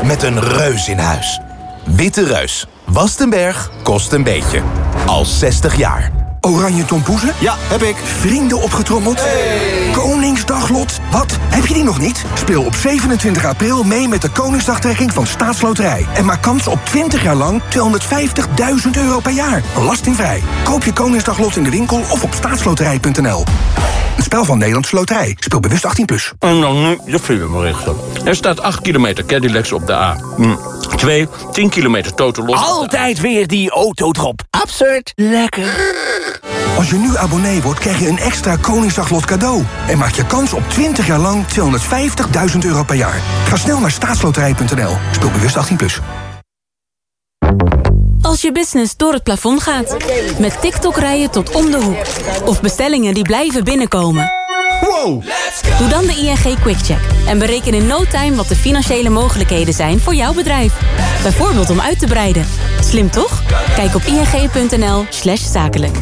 met een reus in huis. Witte Reus. Wast een berg, kost een beetje. Al 60 jaar. Oranje tompoezen? Ja, heb ik. Vrienden opgetrommeld? Hey. Koningsdaglot? Wat? Heb je die nog niet? Speel op 27 april mee met de Koningsdagtrekking van Staatsloterij. En maak kans op 20 jaar lang €250.000 per jaar. Belastingvrij. Koop je Koningsdaglot in de winkel of op staatsloterij.nl. Een spel van Nederlandse Loterij. Speel bewust 18+. En dan nu de filmberichten. Er staat 8 kilometer Cadillacs op de A. 2, 10 kilometer totaal los. Altijd weer die autodrop. Absurd. Lekker. Als je nu abonnee wordt, krijg je een extra Koningsdaglot cadeau. En maak je kans op 20 jaar lang €250.000 per jaar. Ga snel naar staatsloterij.nl. Speel bewust 18+. Als je business door het plafond gaat. Met TikTok rijden tot om de hoek. Of bestellingen die blijven binnenkomen. Wow! Doe dan de ING QuickCheck. En bereken in no time wat de financiële mogelijkheden zijn voor jouw bedrijf. Bijvoorbeeld om uit te breiden. Slim toch? Kijk op ing.nl/zakelijk.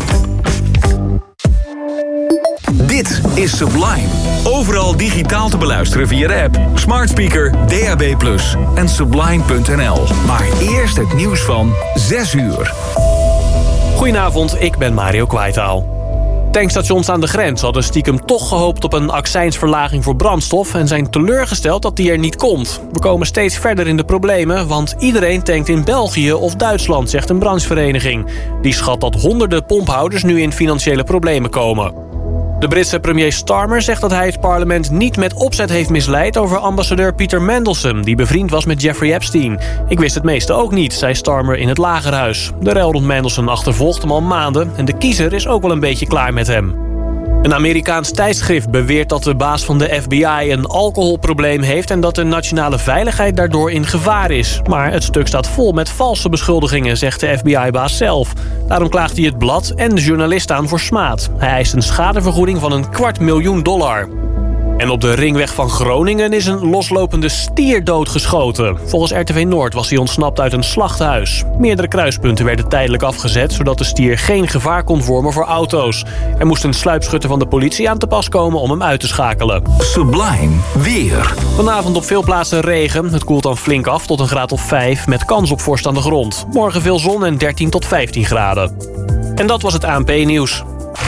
Dit is Sublime. Overal digitaal te beluisteren via de app, smart speaker, DAB+, en sublime.nl. Maar eerst het nieuws van 6 uur. Goedenavond, ik ben Mario Kwaitaal. Tankstations aan de grens hadden stiekem toch gehoopt op een accijnsverlaging voor brandstof en zijn teleurgesteld dat die er niet komt. We komen steeds verder in de problemen, want iedereen tankt in België of Duitsland, zegt een branchevereniging. Die schat dat honderden pomphouders nu in financiële problemen komen. De Britse premier Starmer zegt dat hij het parlement niet met opzet heeft misleid over ambassadeur Peter Mandelson, die bevriend was met Jeffrey Epstein. Ik wist het meeste ook niet, zei Starmer in het Lagerhuis. De rel rond Mandelson achtervolgt hem al maanden en de kiezer is ook wel een beetje klaar met hem. Een Amerikaans tijdschrift beweert dat de baas van de FBI een alcoholprobleem heeft en dat de nationale veiligheid daardoor in gevaar is. Maar het stuk staat vol met valse beschuldigingen, zegt de FBI-baas zelf. Daarom klaagt hij het blad en de journalist aan voor smaad. Hij eist een schadevergoeding van $250.000. En op de ringweg van Groningen is een loslopende stier doodgeschoten. Volgens RTV Noord was hij ontsnapt uit een slachthuis. Meerdere kruispunten werden tijdelijk afgezet, zodat de stier geen gevaar kon vormen voor auto's. Er moest een sluipschutter van de politie aan te pas komen om hem uit te schakelen. Sublime weer. Vanavond op veel plaatsen regen. Het koelt dan flink af tot een graad of 5 met kans op vorst aan de grond. Morgen veel zon en 13 tot 15 graden. En dat was het ANP-nieuws.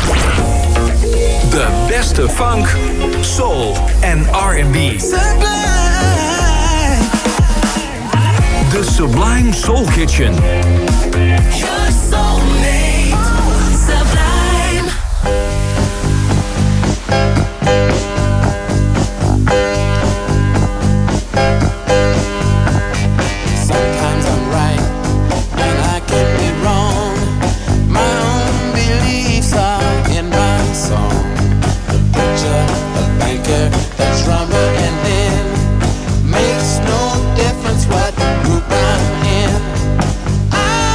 De beste funk, soul en R&B. De Sublime Soul Kitchen. Your soulmate, Sublime. Sometimes I'm right and I can be wrong. My own beliefs are in my song. A banker that's rumble and then makes no difference what group I'm in. I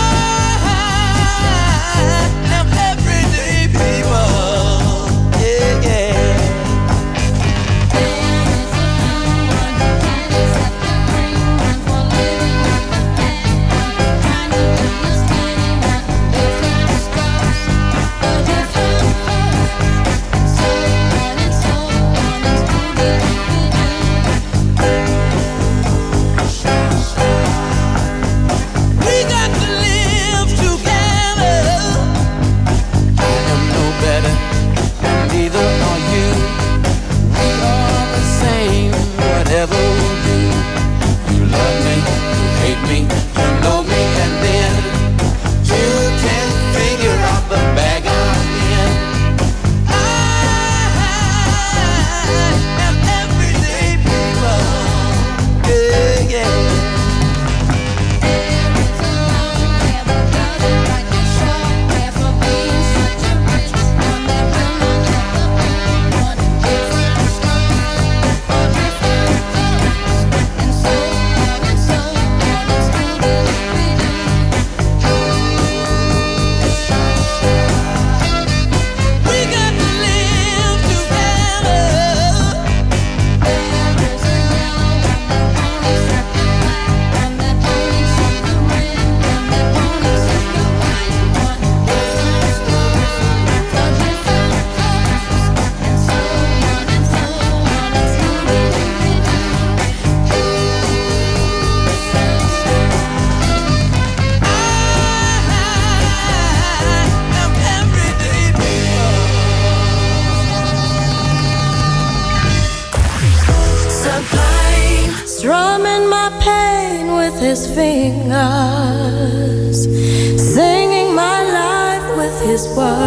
his fingers, singing my life with his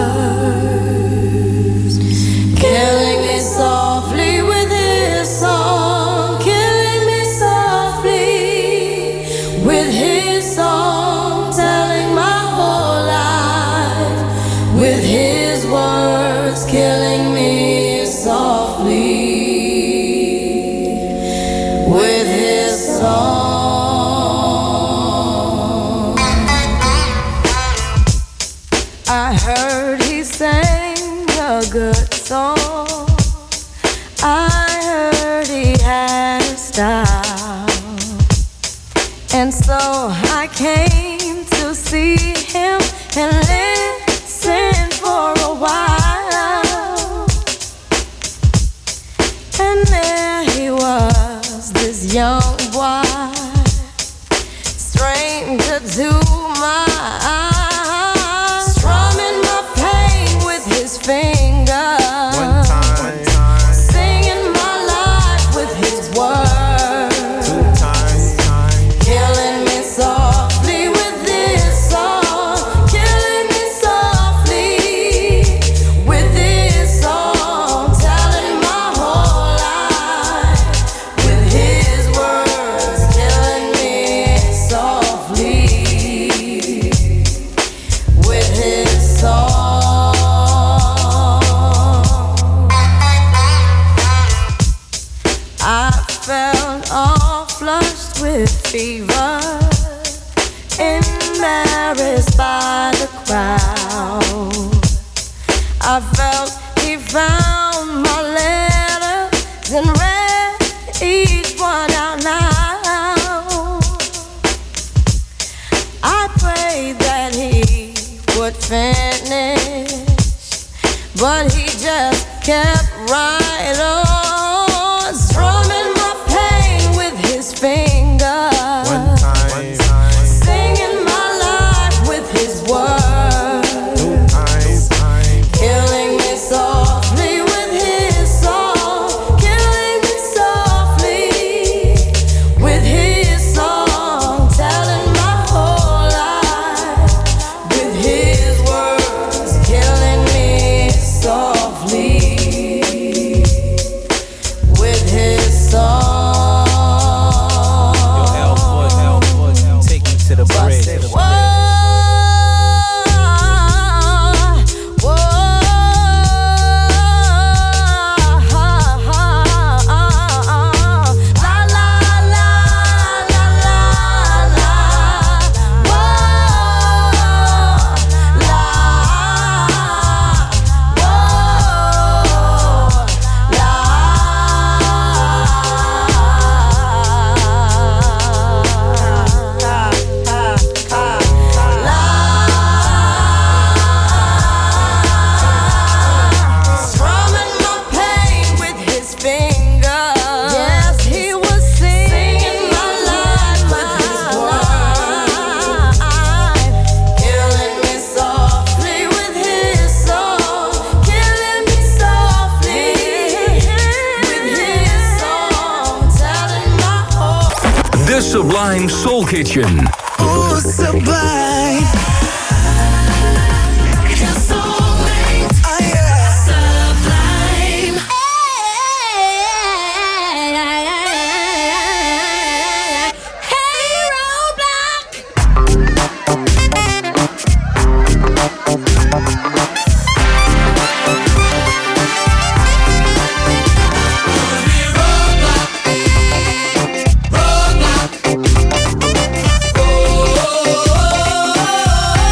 words, killing me softly with his song, killing me softly with his song, telling my whole life with his words, killing me softly with his song. I heard he sang a good song, I heard he had a style, and so I came to see him and listen for a while. And there he was, this young boy, stranger to my eyes, strumming my pain with his fingers, one time, singing my life with his words, two times, killing me softly with this song, killing me softly with this song, telling my whole life with his words, killing me softly with his song. I felt all flushed with fever, embarrassed by the crowd. I felt he found my letters and read each one out loud. I prayed that he would finish, but he just kept right on, strumming my pain with his fingers, one time, singing my life with his words, two times, killing me softly with his song, killing me softly with his song, telling my whole life with his words, killing me softly with his song. Take me to the bridge. Whoa, whoa, la la la la la la, whoa, la, strumming my pain with his fingers. Yes, he was singing my life with his words, killing me softly with his song, killing me softly with his song, telling my whole. The Sublime Soul Kitchen. Oh, Sublime. Your soulmate. Oh, yeah. Sublime. Hey, Roadblock. Roadblock.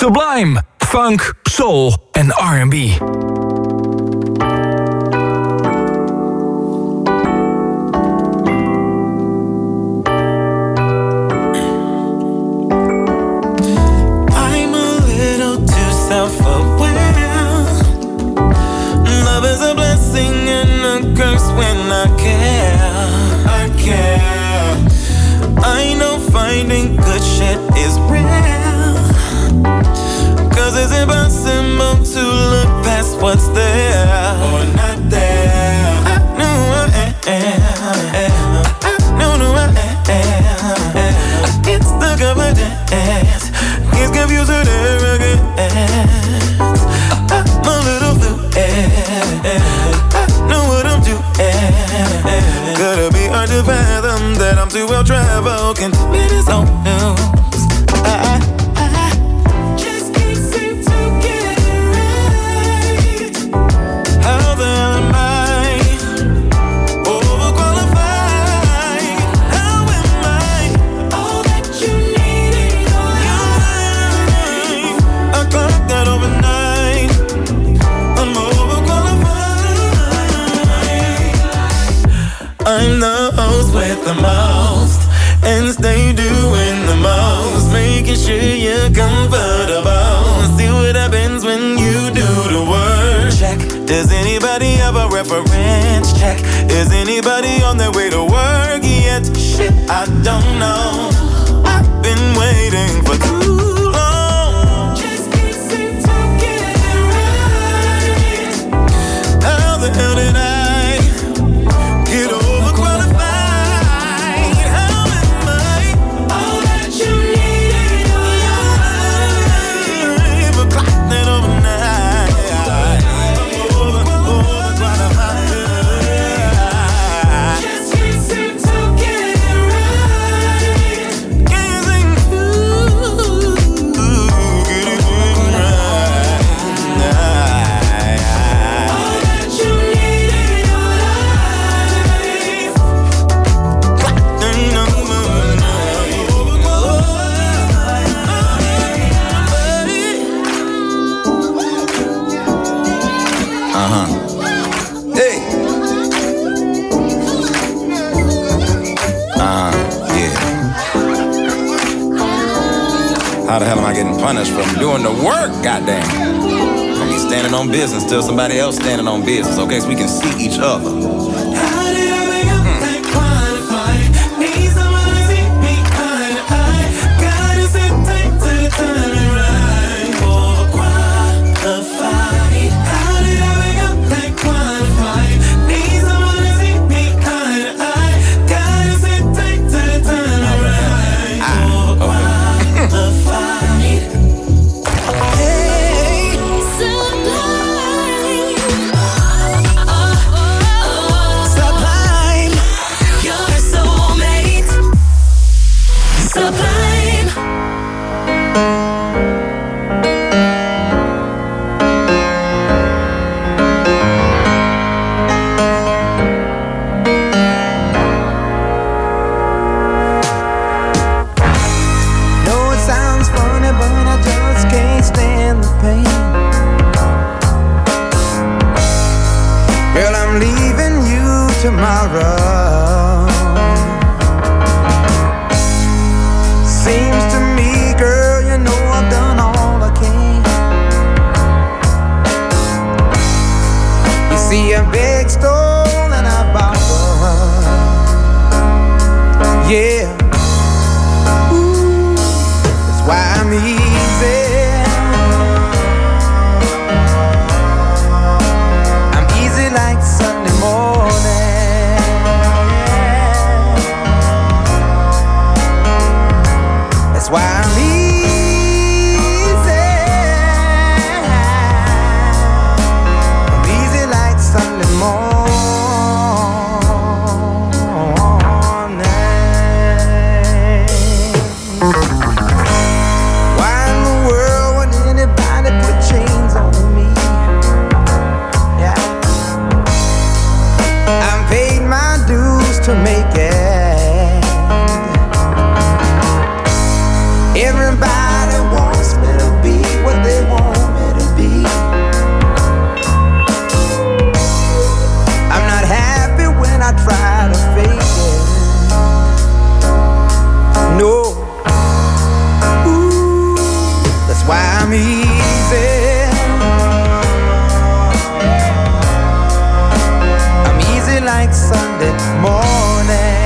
Sublime, funk, soul en R&B. Love is a blessing and a curse when I care. I know finding good shit is real, 'cause it's impossible to look past what's there or not there. I knew I it's the confidence, gets confused with arrogance. I'm a little blue, I know what I'm doing. Could it be hard to fathom that I'm too well traveled? Can tell me this old news. I just can't seem to get it right. How the hell am I overqualified? How am I all that you need in your life? I clocked that overnight. I'm overqualified. I'm the host with the most, and stay doing the most, making sure you're comfortable. See what happens when you do the work. Check. Does anybody have a reference? Check. Is anybody on their way to work yet? Shit, I don't know. I've been waiting for too long. Just can't seem to get it right. How the hell did I get overqualified? How am I all that you need in your life? But clock that overnight. I'm overqualified. Just can't seem to get it right. Can't seem to get it right. All that you need in your life. Hey. Yeah. How the hell am I getting punished from doing the work? Goddamn. I mean, standing on business till somebody else standing on business, okay? So we can see each other. How did I become that qualified? Need someone to see me eye to eye. Gotta sit tight to the timing right. Overqualified. How did I become that qualified? Need someone to see me eye to eye. Gotta sit tight to the timing right. Overqualified. Hey, Sublime. You're a soulmate. Sublime. Know it sounds funny, but I just can't stand the pain. Girl, I'm leaving you tomorrow. Seems to me, girl, you know I've done all I can. You see, I beg, stole, and I borrowed. Yeah. That's why I'm easy. I'm easy like Sunday morning. That's why I'm easy. I'm easy like Sunday morning. Why in the world would anybody put chains on me? Yeah, I've paid my dues to make it. Everybody wants me to be they want me to be. I'm not happy when I try to fake it. No. Ooh, that's why I'm easy. I'm easy like Sunday morning.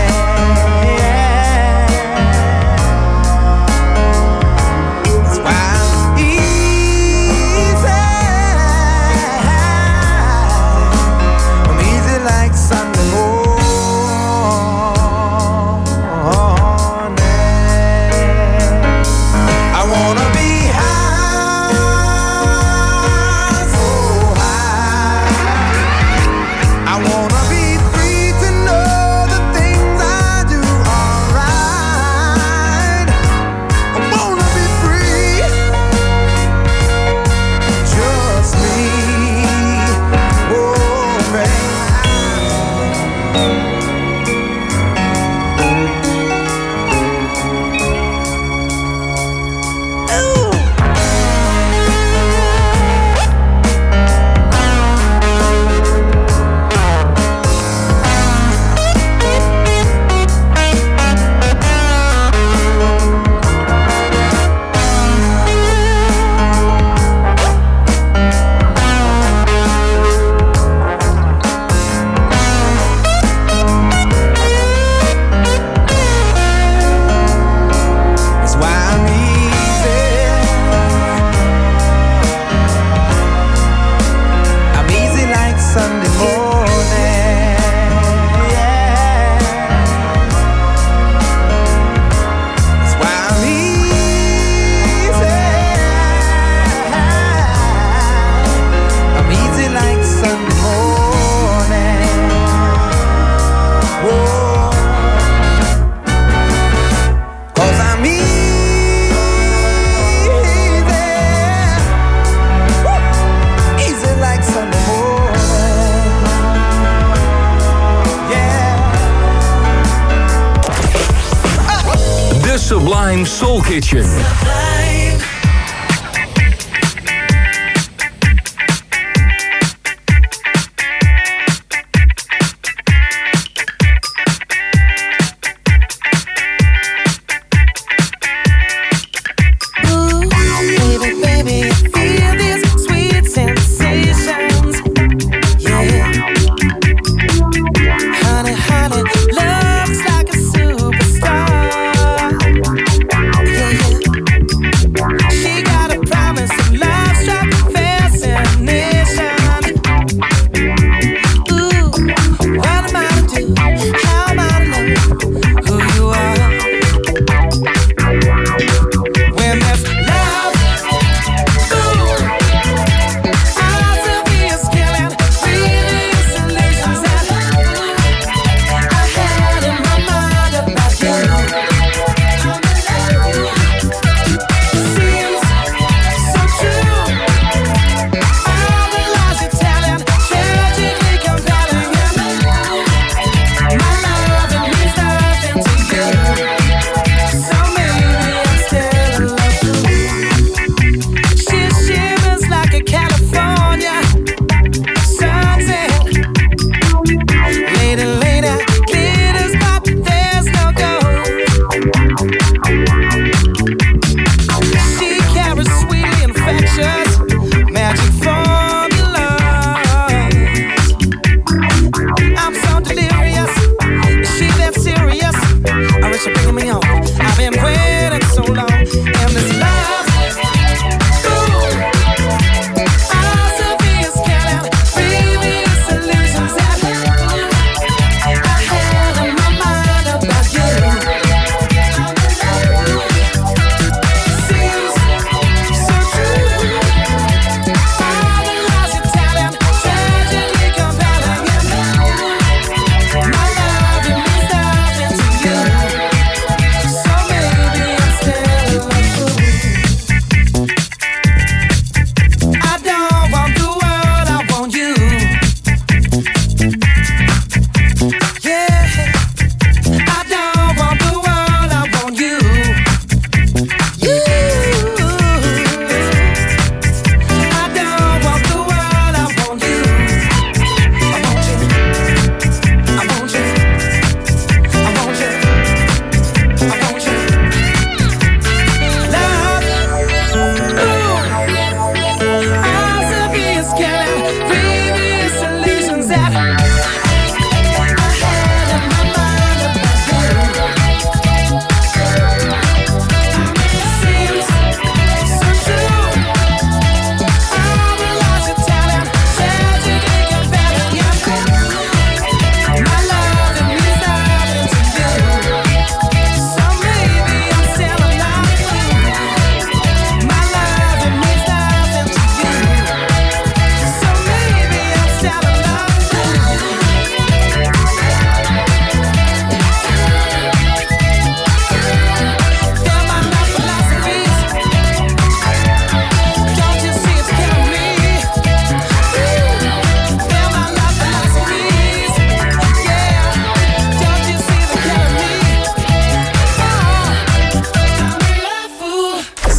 Sublime Soul Kitchen.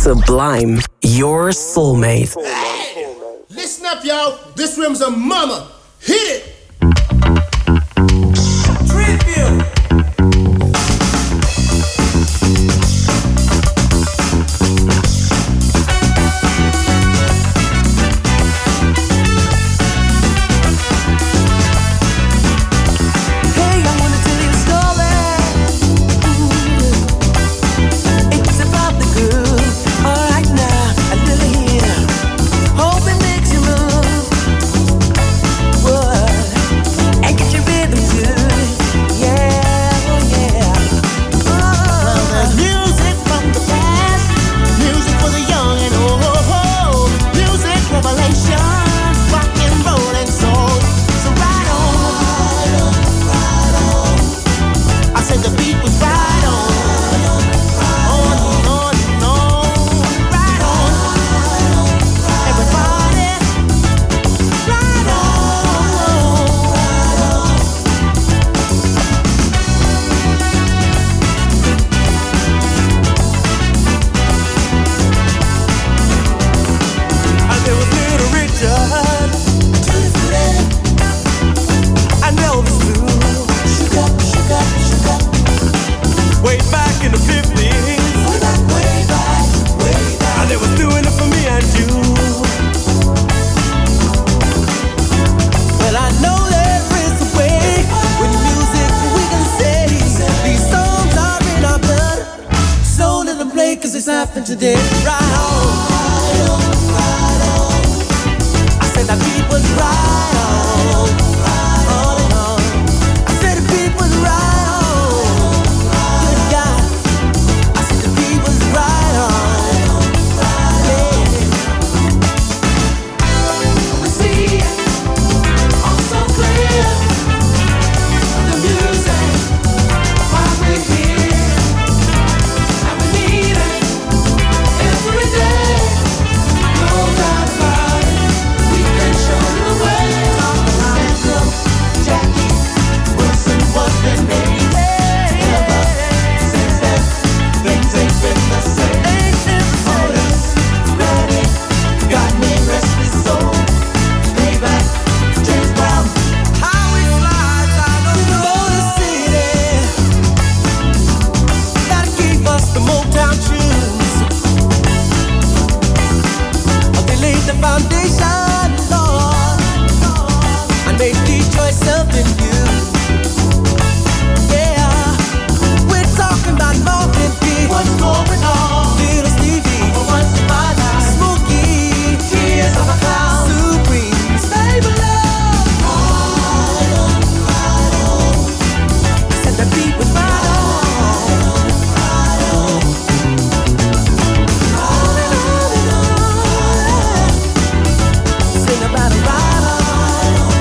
Sublime, your soulmate. Listen up, y'all. This room's a mama. Hit it. Tribute. Today, right on, right on. I said the beat was right on, and on. I said the beat was right on, good God. I said the beat was right on, yeah. We see it all so clear. The music, why we're here, and we need it. Every day, no doubt about it. We can show the way. Central, Jackie Wilson was the name. Ever since then, things ain't been the same. Otis, ready, got me restless soul. Payback, James Brown. How we flies out of the city. Gotta keep us the Motown tunes. Laid the foundation, Lord, and made Detroit something new. Yeah, we're talking about Marvin Gaye. What's going on? Little Stevie, what's the matter? Smokey, Tears of a Clown, Supremes, baby love. Right on, right on. Said the beat was right on, right on. About a ride on,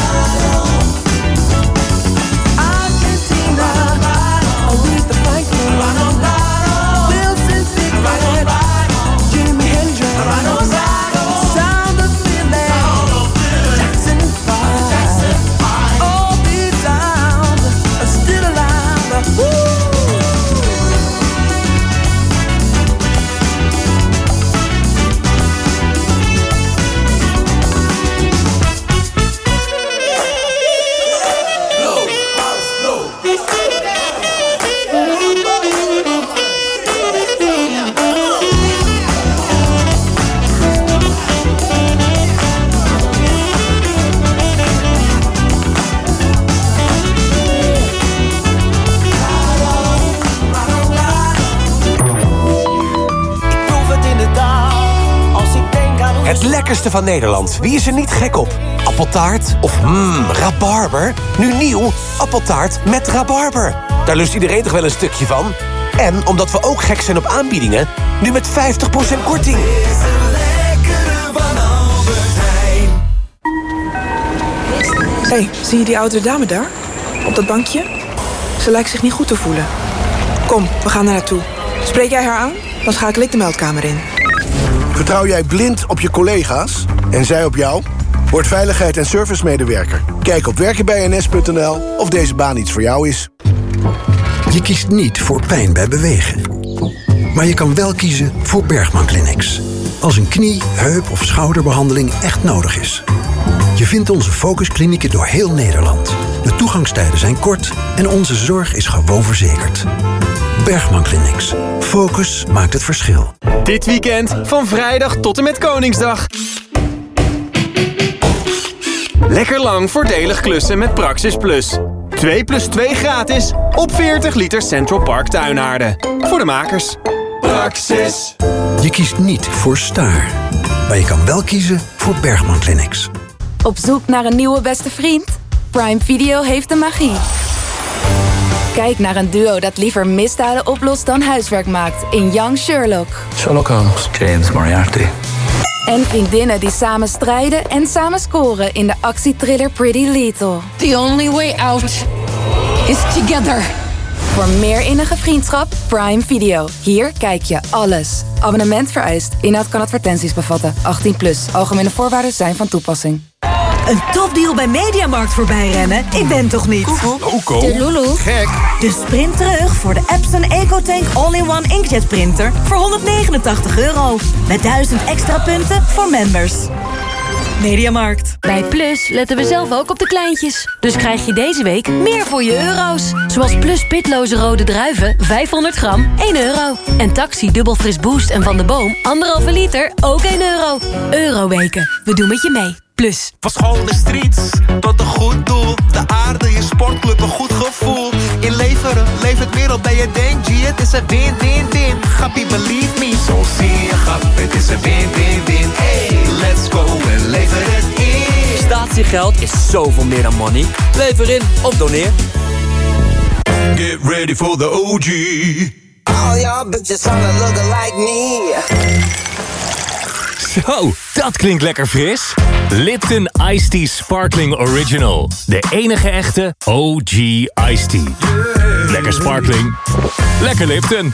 Argentina, Aretha Franklin, Wilson Pickett, Jimi Hendrix, Sound of Philly, Jackson 5. All these sounds are still alive. Woo! Het lekkerste van Nederland. Wie is er niet gek op? Appeltaart of rabarber? Nu nieuw, appeltaart met rabarber. Daar lust iedereen toch wel een stukje van? En omdat we ook gek zijn op aanbiedingen, nu met 50% korting. Hé, zie je die oudere dame daar? Op dat bankje? Ze lijkt zich niet goed te voelen. Kom, we gaan er naartoe. Spreek jij haar aan? Dan schakel ik de meldkamer in. Vertrouw jij blind op je collega's en zij op jou? Word veiligheid- en servicemedewerker. Kijk op werkenbijns.nl of deze baan iets voor jou is. Je kiest niet voor pijn bij bewegen. Maar je kan wel kiezen voor Bergman Clinics. Als een knie, heup of schouderbehandeling echt nodig is. Je vindt onze focusklinieken door heel Nederland. De toegangstijden zijn kort en onze zorg is gewoon verzekerd. Bergman Clinics. Focus maakt het verschil. Dit weekend van vrijdag tot en met Koningsdag. Lekker lang voordelig klussen met Praxis Plus. 2 + 2 gratis op 40 liter Central Park tuinaarden. Voor de makers. Praxis. Je kiest niet voor Staar. Maar je kan wel kiezen voor Bergman Clinics. Op zoek naar een nieuwe beste vriend? Prime Video heeft de magie. Kijk naar een duo dat liever misdaden oplost dan huiswerk maakt in Young Sherlock. Sherlock Holmes, James Moriarty. En vriendinnen die samen strijden en samen scoren in de actietriller Pretty Little. The only way out is together. Voor meer innige vriendschap, Prime Video. Hier kijk je alles. Abonnement vereist. Inhoud kan advertenties bevatten. 18+. Algemene voorwaarden zijn van toepassing. Een topdeal bij Mediamarkt voorbij rennen? Ik ben toch niet? Coco. De Lulu. Gek. Dus sprint terug voor de Epson EcoTank All-in-One Inkjet Printer voor €189. Met 1000 extra punten voor members. Mediamarkt. Bij Plus letten we zelf ook op de kleintjes. Dus krijg je deze week meer voor je euro's. Zoals Plus pitloze rode druiven, 500 gram, €1. En Taxi dubbel fris boost en Van de Boom, 1,5 liter, ook €1. Euroweken, we doen met je mee. Plus. Van school de streets tot een goed doel. De aarde, je sportclub, een goed gevoel. Inleveren, leef het meer op dan je denkt. G, het is een win-win-win. Gappie, believe me. Zo zie je, grap, het is een win-win-win. Hey, let's go en lever het in. Statiegeld is zoveel meer dan money. Lever in of doneer. Get ready for the OG. All y'all bitches wanna look like me. Zo, dat klinkt lekker fris. Lipton Iced Tea Sparkling Original. De enige echte OG Iced Tea. Lekker sparkling. Lekker Lipton.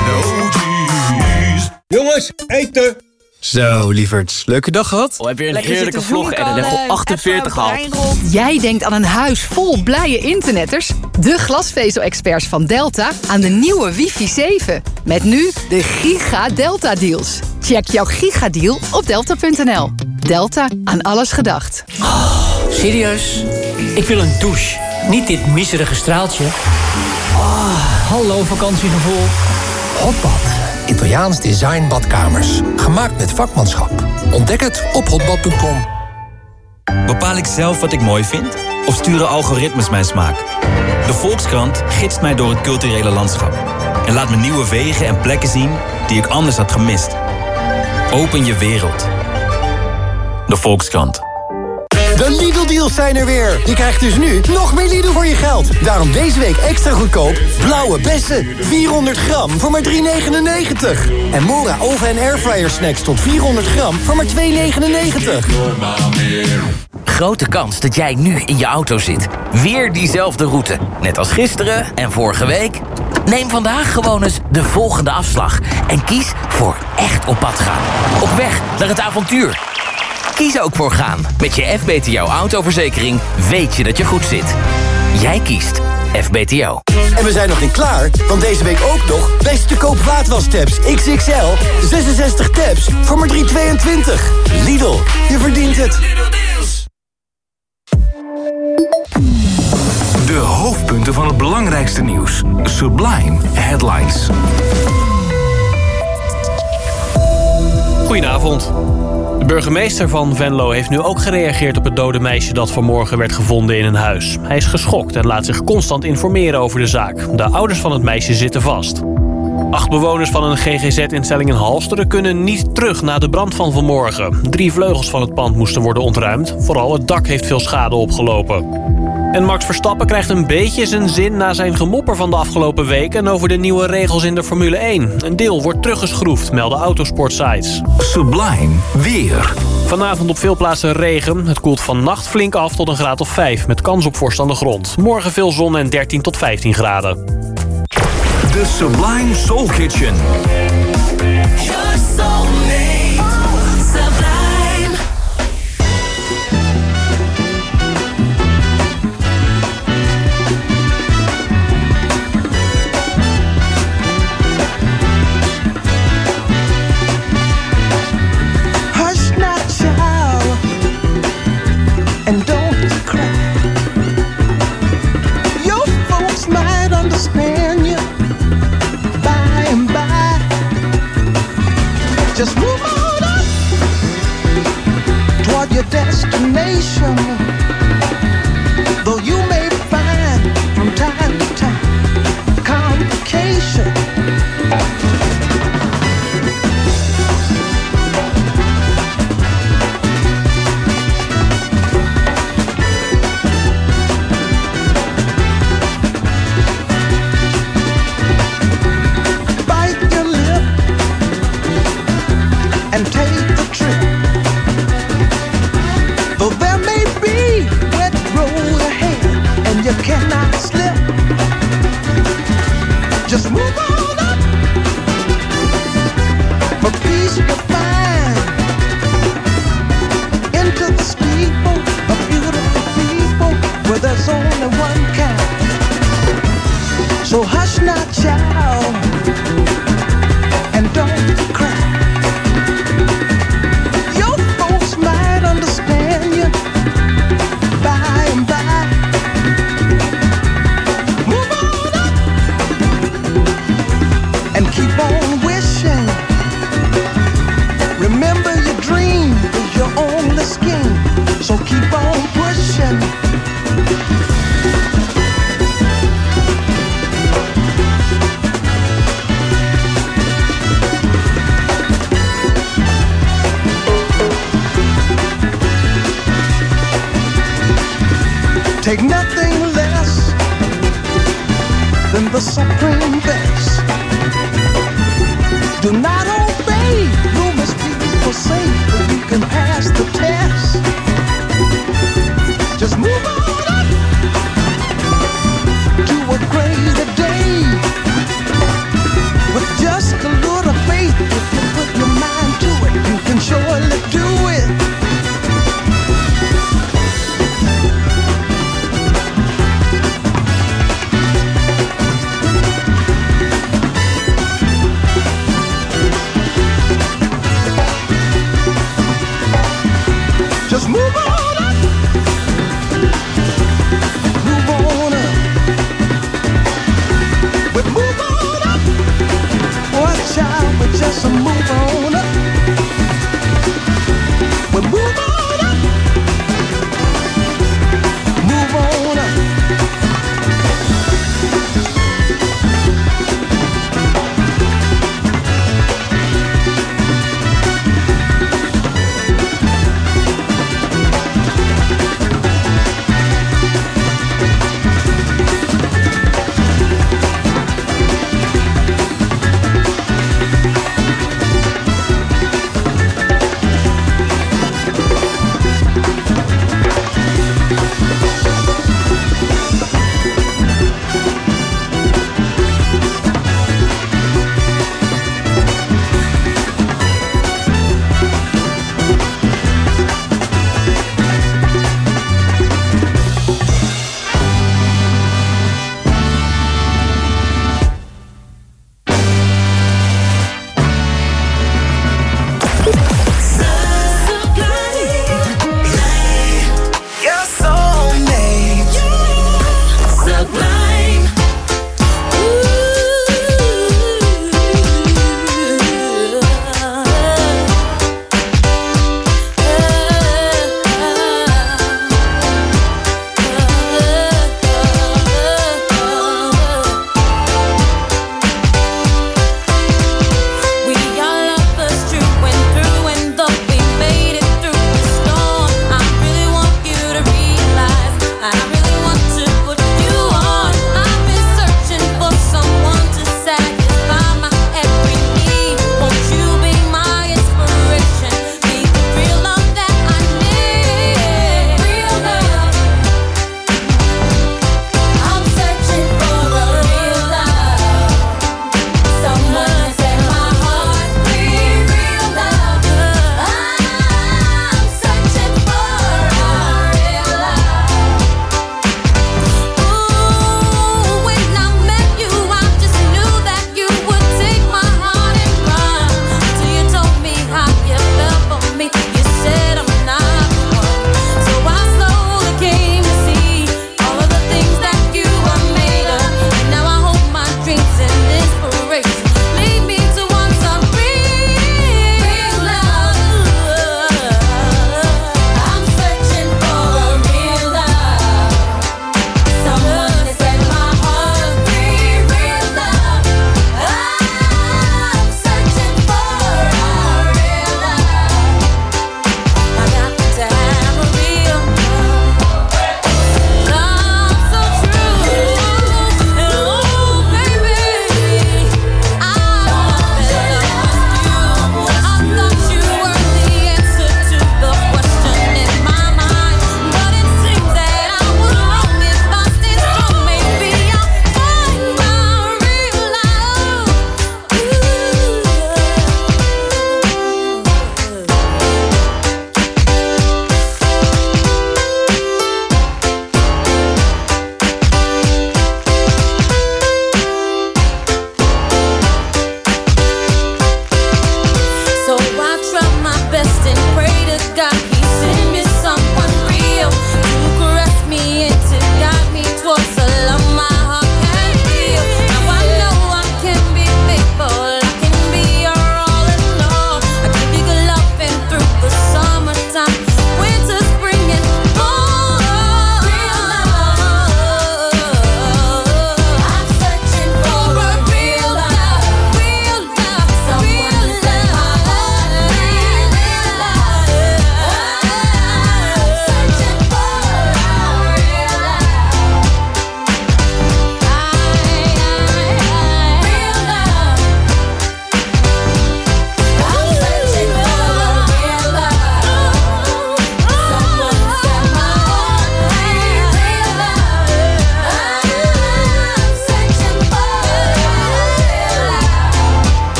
Jongens, eten! Zo, lieverds. Leuke dag gehad? Heb je een heerlijke vlog en een level 48 gehaald. Jij denkt aan een huis vol blije internetters? De glasvezel-experts van Delta aan de nieuwe wifi 7. Met nu de Giga Delta deals. Check jouw gigadeal op delta.nl. Delta, aan alles gedacht. Serieus? Ik wil een douche. Niet dit miserige straaltje. Hallo vakantiegevoel. Hotbad. Italiaans design badkamers. Gemaakt met vakmanschap. Ontdek het op hotbad.com. Bepaal ik zelf wat ik mooi vind? Of sturen algoritmes mijn smaak? De Volkskrant gidst mij door het culturele landschap. En laat me nieuwe wegen en plekken zien die ik anders had gemist. Open je wereld. De Volkskrant. De Lidl-deals zijn er weer. Je krijgt dus nu nog meer Lidl voor je geld. Daarom deze week extra goedkoop. Blauwe bessen, 400 gram voor maar €3,99. En Mora oven- en airfryer snacks tot 400 gram voor maar €2,99. Grote kans dat jij nu in je auto zit. Weer diezelfde route. Net als gisteren en vorige week. Neem vandaag gewoon eens de volgende afslag. En kies voor echt op pad gaan. Op weg naar het avontuur. Kies ook voor gaan. Met je FBTO autoverzekering weet je dat je goed zit. Jij kiest FBTO. En we zijn nog niet klaar, want deze week ook nog best te koop vaatwastabs XXL. 66 tabs voor maar €3,22. Lidl, je verdient het. De hoofdpunten van het belangrijkste nieuws. Sublime Headlines. Goedenavond. De burgemeester van Venlo heeft nu ook gereageerd op het dode meisje dat vanmorgen werd gevonden in een huis. Hij is geschokt en laat zich constant informeren over de zaak. De ouders van het meisje zitten vast. 8 bewoners van een GGZ-instelling in Halsteren kunnen niet terug na de brand van vanmorgen. 3 vleugels van het pand moesten worden ontruimd. Vooral het dak heeft veel schade opgelopen. En Max Verstappen krijgt een beetje zijn zin na zijn gemopper van de afgelopen weken over de nieuwe regels in de Formule 1. Een deel wordt teruggeschroefd, melden autosportsites. Sublime weer. Vanavond op veel plaatsen regen. Het koelt vannacht flink af tot een graad of 5 met kans op vorst aan de grond. Morgen veel zon en 13 tot 15 graden. De Sublime Soul Kitchen. toward your destination. Though you may find from time to time complication. Bite your lip and take the trip. Though there may be wet road ahead and you cannot slip, just move on up. For peace you'll find into the steeple of beautiful people where there's only one kind. So hush not, child, and don't cry. Your folks might understand you by and by. Move on up and keep on wishing. Remember your dream is your only scheme, so keep on pushing. Take nothing less than the supreme best. Do not obey rumors people say, but you can pass the test. Just move on up to a greater day. With just a little faith, if you put your mind to it, you can surely do it.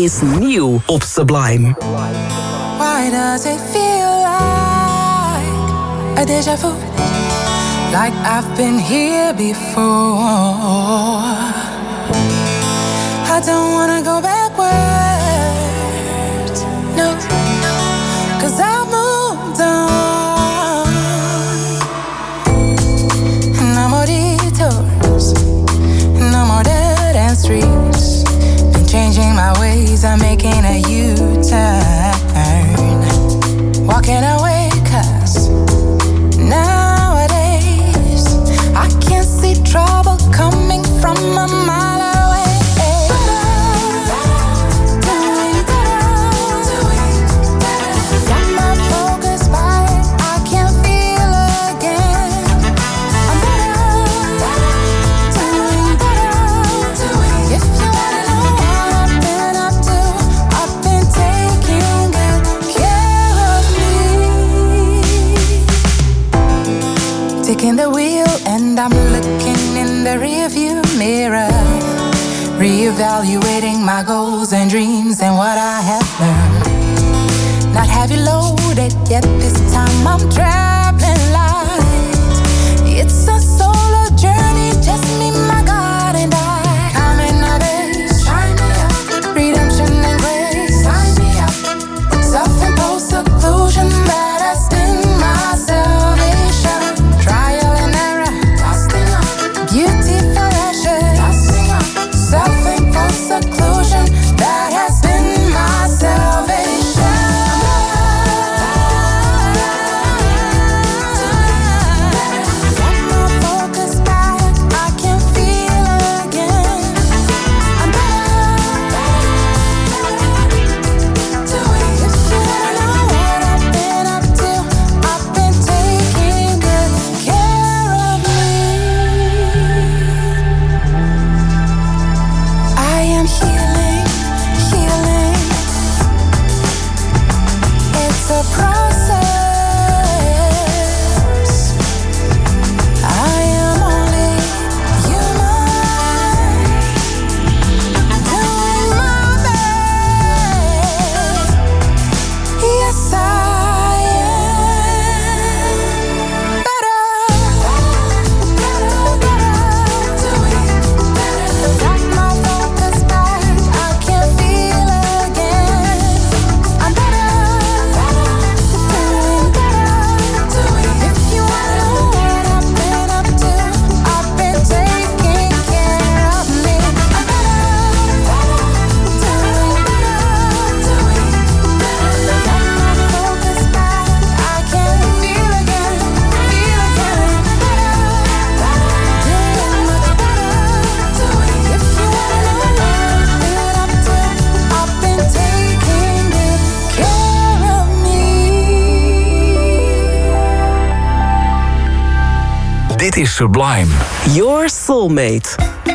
is nieuw op Sublime. Why does it feel like a déjà vu? Like I've been here before. I don't wanna go backwards, no, 'cause I've moved on. No more detours, no more dead end streets. Been changing my ways, I'm making a U-turn. Walking away 'cause nowadays I can't see trouble coming from a mile away. Taking the wheel and I'm looking in the rearview mirror, reevaluating my goals and dreams and what I have learned. Not heavy loaded yet this time I'm traveling light. It's a solo journey, just me, my God and I. I'm in a base, shine me up. Redemption and grace, sign me up. Self-imposed seclusion that has been my salvation. Trial and error, busting up. Beauty for ashes, busting up. Self-imposed seclusion that has been my salvation. Got my focus back, I can feel again. I'm better. Do it if you wanna know what I've been up to. I've been taking good care of me. I am healing, healing. It's a process. I am only human, doing my best. Yes, I am better. Got my focus back, I can feel again. I'm better, doing better. If you wanna know what I've been up to, I've been taking care of me. I'm better, doing better. Got my focus back, I can feel again, feel again. Doing much better. If you wanna know what I've been up to, I've been taking good care of me. Dit is Sublime. Your soulmate.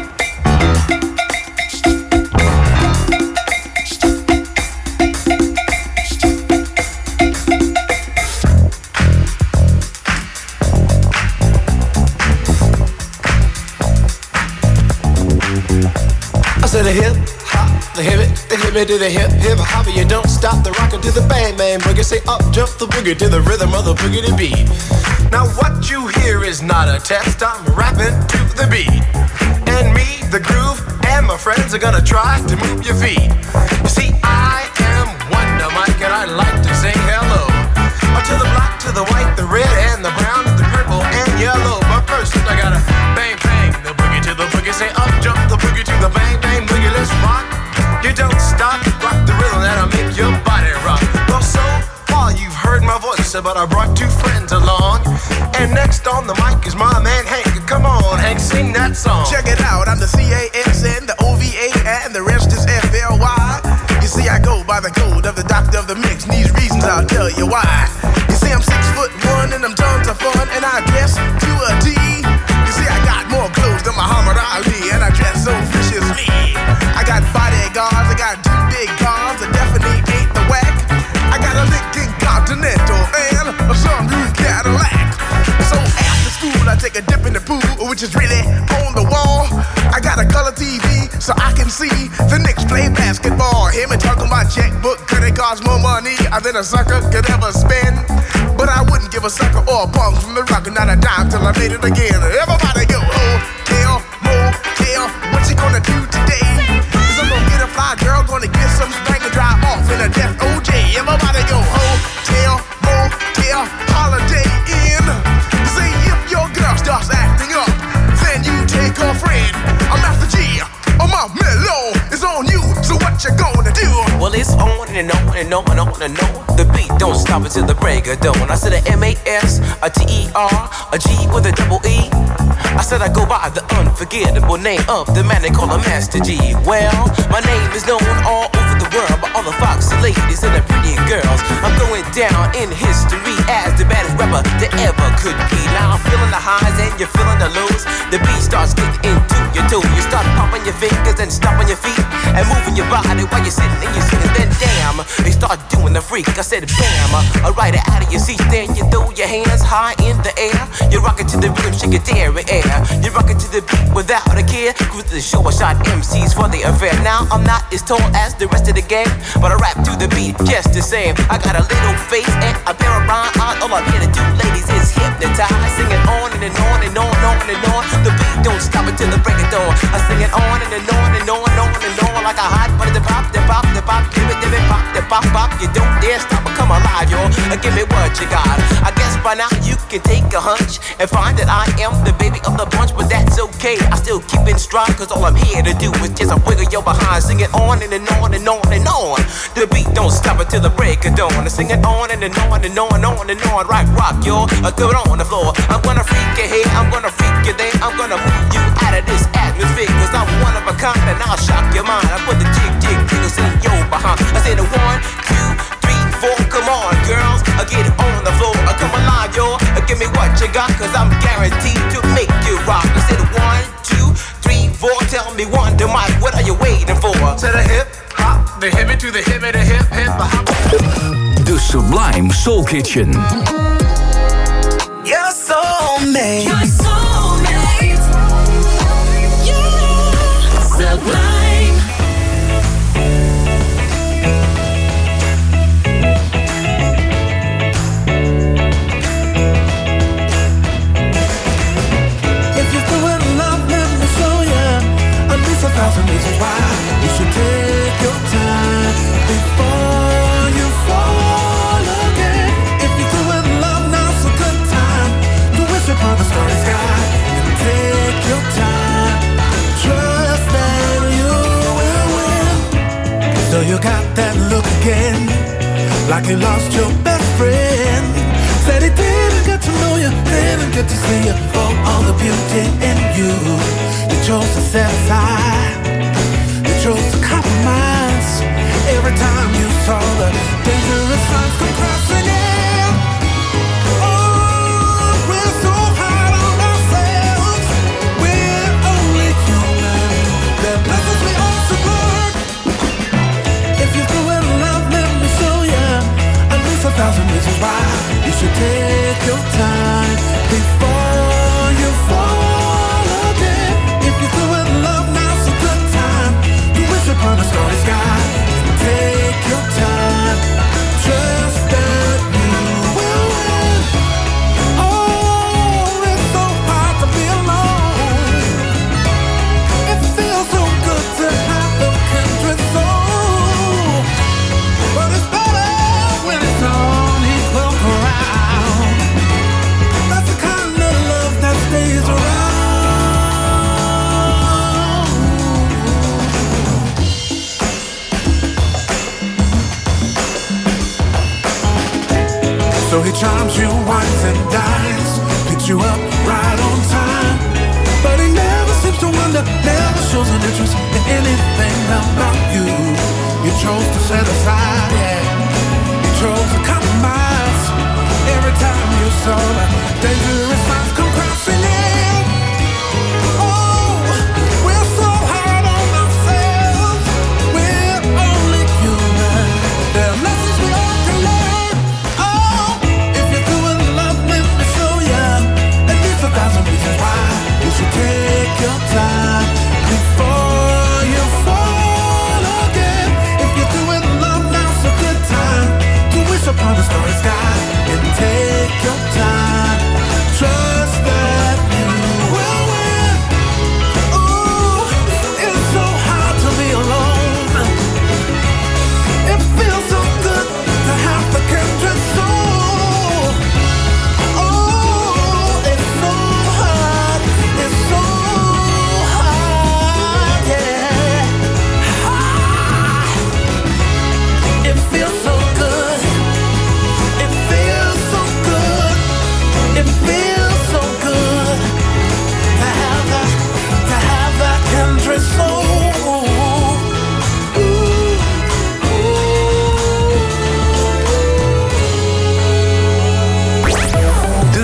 I said a hip hop, the hip me to the hip hop, you don't stop the rockin' to the bang bang boogie. Say up jump the boogie to the rhythm of the boogie to beat. Now what you hear is not a test, I'm rapping to the beat. And me, the groove, and my friends are gonna try to move your feet. You see, I am Wonder Mike and I like to say hello. To the black, to the white, the red, and the brown, the purple, and yellow. But first, I gotta bang, bang, the boogie to the boogie. Say up, jump the boogie to the bang, bang, boogie. Let's rock. You don't stop, rock the rhythm that'll make your body rock. Well, so far you've heard my voice, but I brought two friends along. And next on the mic is my man Hank. Come on, Hank, sing that song. Check it out, I'm the CASN, the OVA, and the rest is FLY. You see, I go by the code of the doctor of the mix, and these reasons I'll tell you why. You see, I'm 6'1" and I'm tons of fun, and I dress to a T. You see, I got more clothes than Muhammad Ali, and I dress so viciously. I got bodyguards, I got two big cars, I definitely ain't the whack. I got a Lincoln Continental and a sunroof Cadillac. So after school, I take take a dip in the pool, which is really on the wall. I got a color TV so I can see the Knicks play basketball. Hear me talking about checkbook, could it cost more money than a sucker could ever spend? But I wouldn't give a sucker or a punk from the rock, not a dime till I made it again. Everybody go, hotel, motel, what you gonna do today? Cause I'm gonna get a fly girl, gonna get some spank and drive off in a death OJ. Everybody go, hotel, motel, holiday inn. See if your girl starts acting up, then you take her friend. I'm Master G, my mellow is on you, so what you gonna do? Well, it's on and on and on and on and on. The beat don't stop until the break of dawn. I said a M-A-S, a T-E-R, a G with a double E. I said I go by the unforgettable name of the man they call a Master G. Well, my name is known all over the world by all the foxy ladies and the pretty girls. I'm going down in history as the baddest rapper that ever could be. Now I'm feeling the highs and you're feeling the lows. The beat starts getting into your toe. You start popping your fingers and stomping your feet and moving your body while you're sitting and you're sitting. Then damn, they start doing the freak. I said bam, right out of your seat. Then you throw your hands high in the air. You rock it to the rhythm, shake your dairy air. You rock it to the beat without a care. Cruise to the show, I shot MCs for the affair. Now I'm not as tall as the rest of the gang, but I rap to the beat just the same. I got a little face and a pair of rhyme eyes. All I'm here to do, ladies, is hypnotize. Singing on and on and on and on and on. The beat don't stop until the break of dawn. I sing it on and on and on and on and on like a hot butter. The pop, the pop, the pop, give it, pop, the pop, pop. You don't dare stop or come alive, y'all. Give me what you got. I guess by now you can take a hunch and find that I am the baby of the bunch, but that's okay. I still keep it strong, cause all I'm here to do is just a wiggle your behind. Sing it on and on and on and on. The beat don't stop until the break of dawn. I sing it on and on and on and on and on. Right, rock, y'all. Throw it on the floor. I'm gonna freak you here, I'm gonna freak you there. I'm gonna move you out of this atmosphere, cause I'm one of a kind and I'll shock your mind. I put the jig jiggles in your behind. I say the 1, 2, 3, 4. Come on, girls, get it on the floor. Come alive, y'all. Give me what you got, cause I'm guaranteed to make you rock. I said 1, 2, 3, 4. Tell me one, to Mike, what are you waiting for? To the hip hop, the hippie to the hippie, the hip hip hop. The Sublime Soul Kitchen. Your soulmate. Your soulmate. Yeah. Sublime. If you're still in love, let me show you at least 1,000 reasons why you should take your time before you fall again. If you're still in love, now's a good time to wish upon the starry sky and take your time. Trust that you will win. So you got that look again, like you lost your best friend. Said he didn't get to know you, didn't get to see you for all the beauty in you. You chose to set aside, you chose to compromise. Every time you saw the dangerous signs come crossing in. Oh, we're so hard on ourselves, we're only human. There are lessons we all should learn. If you're still in love, let me show you at least 1,000 reasons why you should take your time before you fall again. If you're still in love, now's a good time to wish upon a starry sky and take your time. Trust that you will win. Oh, it's so hard to be alone. It feels so good to have the kindred soul, but it's better when it's on equal ground. That's the kind of love that stays around. So he charms you, wines and dines, picks you up right on time. But he never seems to wonder, never shows an interest in anything about you. You chose to set aside, yeah. You chose to compromise. Every time you saw the dangerous signs come crossing in. Oh, we're so hard on ourselves, we're only human. There are lessons we all can learn. Oh, if you're doing love, let me show ya at least 1,000 reasons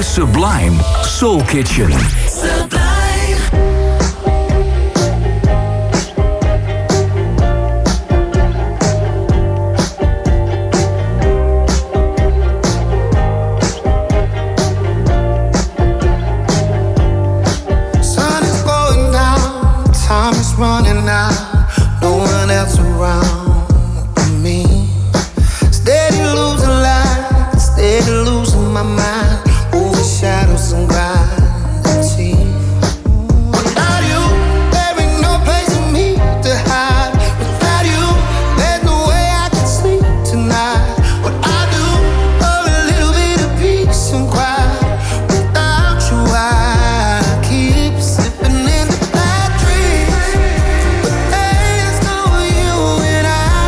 Sublime Soul Kitchen. Sun is going down, time is running out, no one else around but me. Steady losing light, steady losing my mind, over shadows and gravity. Without you, there ain't no place for me to hide. Without you, there's no way I can sleep tonight. What I do for a little bit of peace and quiet. Without you, I keep slipping into bad dreams. But there's no you and I.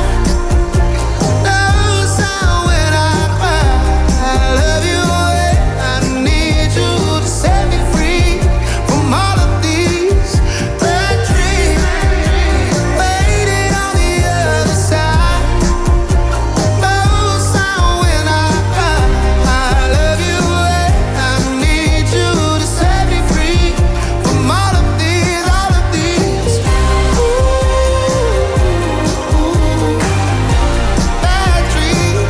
No sound when I cry. I love you and I need you to set me free from all of these bad dreams. Waiting on the other side. No sound when I cry. I love you and I need you to set me free from all of these, bad dreams.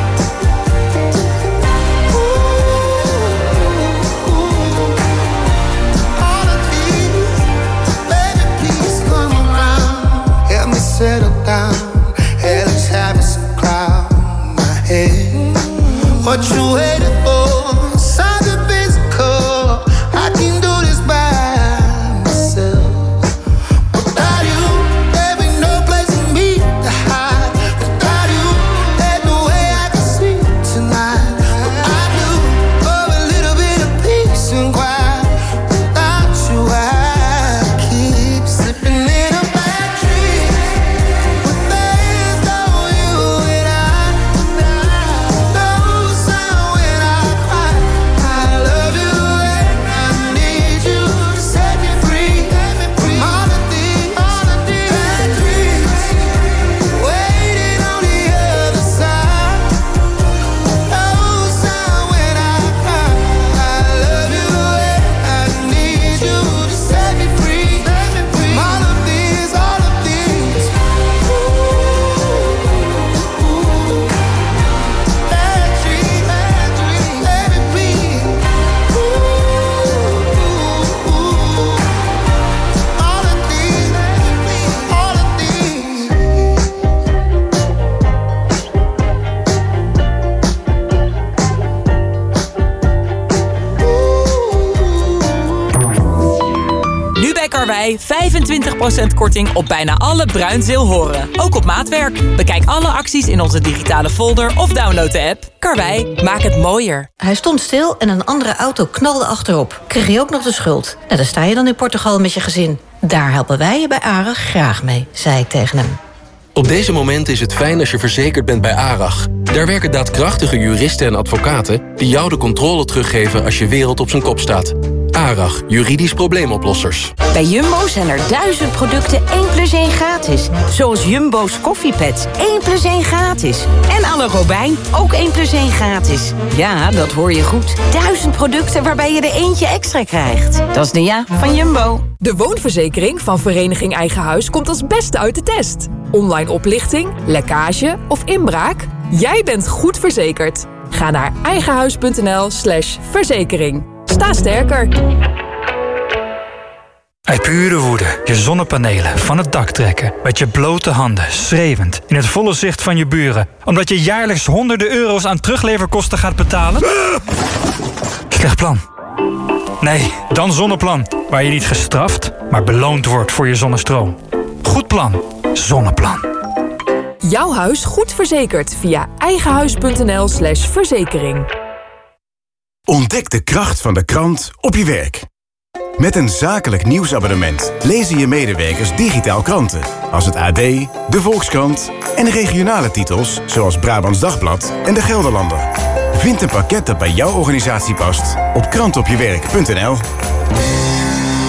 All of these, baby, please come around. Help me settle down. Hell is having some cloud in my head. What you waiting for? Something physical. I can do this by myself. Without you, there ain't no place for me to hide. Without you, there's no way I can sleep tonight. What I do for a little bit of peace and quiet. Without you, I keep slipping in a bad dream. But there's no you and I. No sound when I cry. I love you and I need you to set me free from all of these bad dreams. Waiting on the other side. No sound when I cry. I love you and I need you to set me free from all of these, bad dreams, baby, please. All of these, all of these. Nu bij Karwei 25% korting op bijna alle Bruinzeel horen. Ook op maatwerk. Bekijk alle acties in onze digitale folder of download de app. Karwei, maak het mooier. Hij stond stil en een andere auto knalde achterop. Kreeg je ook nog de schuld? Nou, dan sta je dan in Portugal met je gezin. Daar helpen wij je bij ARAG graag mee, zei ik tegen hem. Op deze momenten is het fijn als je verzekerd bent bij ARAG. Daar werken daadkrachtige juristen en advocaten die jou de controle teruggeven als je wereld op zijn kop staat. ARAG, juridisch probleemoplossers. Bij Jumbo zijn er 1000 producten 1+1 gratis. Zoals Jumbo's koffiepads 1+1 gratis. En alle Robijn ook 1+1 gratis. Ja, dat hoor je goed. 1000 producten waarbij je er eentje extra krijgt. Dat is de ja van Jumbo. De woonverzekering van Vereniging Eigen Huis komt als beste uit de test. Online oplichting, lekkage of inbraak? Jij bent goed verzekerd. Ga naar eigenhuis.nl/verzekering. Sta sterker. Uit pure woede je zonnepanelen van het dak trekken. Met je blote handen, schreeuwend, in het volle zicht van je buren. Omdat je jaarlijks honderden euro's aan terugleverkosten gaat betalen? Slecht plan. Nee, dan Zonneplan. Waar je niet gestraft, maar beloond wordt voor je zonnestroom. Goed plan. Zonneplan. Jouw huis goed verzekerd via eigenhuis.nl/verzekering. Ontdek de kracht van de krant op je werk. Met een zakelijk nieuwsabonnement lezen je medewerkers digitaal kranten. Als het AD, de Volkskrant en regionale titels zoals Brabants Dagblad en de Gelderlander. Vind een pakket dat bij jouw organisatie past op krantopjewerk.nl.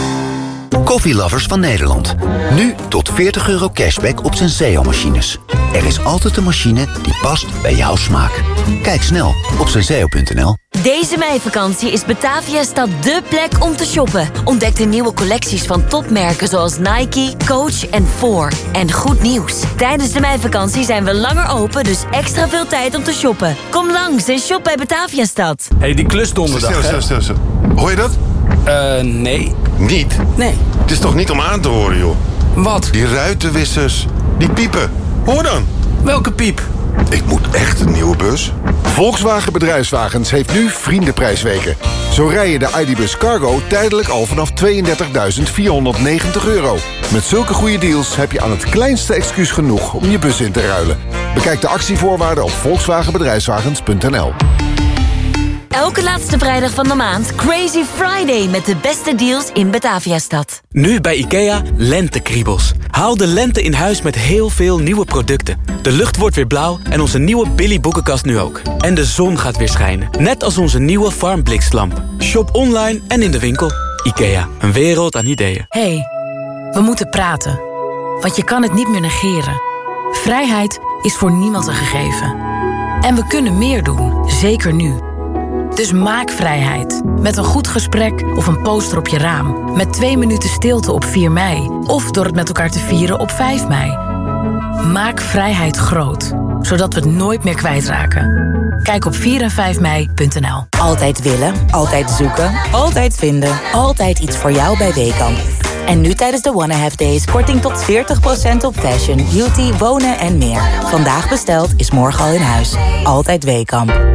Coffee Lovers van Nederland. Nu tot €40 cashback op Senseo-machines. Er is altijd een machine die past bij jouw smaak. Kijk snel op senseo.nl. Deze meivakantie is Bataviastad dé plek om te shoppen. Ontdek de nieuwe collecties van topmerken zoals Nike, Coach en Four. En goed nieuws. Tijdens de meivakantie zijn we langer open, dus extra veel tijd om te shoppen. Kom langs en shop bij Bataviastad. Hey, die klus donderdag. Stil. Hoor je dat? Nee. Niet? Nee. Het is toch niet om aan te horen, joh? Wat? Die ruitenwissers. Die piepen. Hoor dan. Welke piep? Ik moet echt een nieuwe bus. Volkswagen Bedrijfswagens heeft nu vriendenprijsweken. Zo rij je de ID.Buzz Cargo tijdelijk al vanaf €32.490. Met zulke goede deals heb je aan het kleinste excuus genoeg om je bus in te ruilen. Bekijk de actievoorwaarden op volkswagenbedrijfswagens.nl. Elke laatste vrijdag van de maand Crazy Friday met de beste deals in Bataviastad. Nu bij IKEA lentekriebels. Haal de lente in huis met heel veel nieuwe producten. De lucht wordt weer blauw en onze nieuwe Billy boekenkast nu ook. En de zon gaat weer schijnen. Net als onze nieuwe Farmblikslamp. Shop online en in de winkel. IKEA, een wereld aan ideeën. Hey, we moeten praten. Want je kan het niet meer negeren. Vrijheid is voor niemand een gegeven. En we kunnen meer doen, zeker nu. Dus maak vrijheid. Met een goed gesprek of een poster op je raam. Met 2 minuten stilte op 4 mei. Of door het met elkaar te vieren op 5 mei. Maak vrijheid groot. Zodat we het nooit meer kwijtraken. Kijk op 4 en 5 mei.nl. Altijd willen, altijd zoeken, altijd vinden. Altijd iets voor jou bij Weekamp. En nu tijdens de Wanna Have Days korting tot 40% op fashion, beauty, wonen en meer. Vandaag besteld is morgen al in huis. Altijd Weekamp.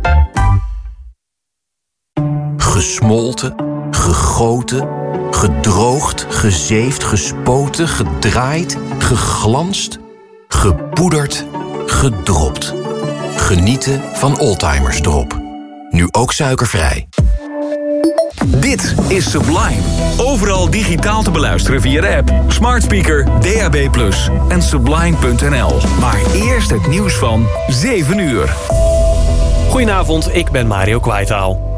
Gesmolten, gegoten, gedroogd, gezeefd, gespoten, gedraaid, geglanst, gepoederd, gedropt. Genieten van Oldtimers Drop. Nu ook suikervrij. Dit is Sublime. Overal digitaal te beluisteren via de app, smart speaker, DAB+ en sublime.nl. Maar eerst het nieuws van 7 uur. Goedenavond, ik ben Mario Kwijtaal.